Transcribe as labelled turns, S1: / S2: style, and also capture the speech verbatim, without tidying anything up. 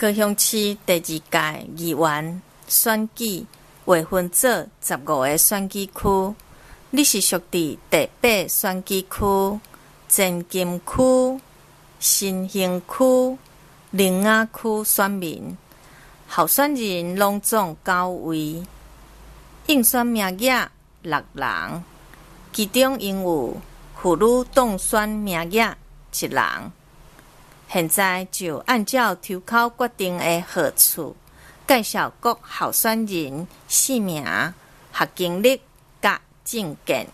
S1: 高雄市第二屆议员选举划分做十五个选举区，你是属伫第八选举区、前金区、新兴区、苓雅区选民，候选人拢总九位，应选名额六人，其中因有妇女当选名额一人。现在就按照抽考决定的号次，介绍各候选人姓名、学经历、甲证件。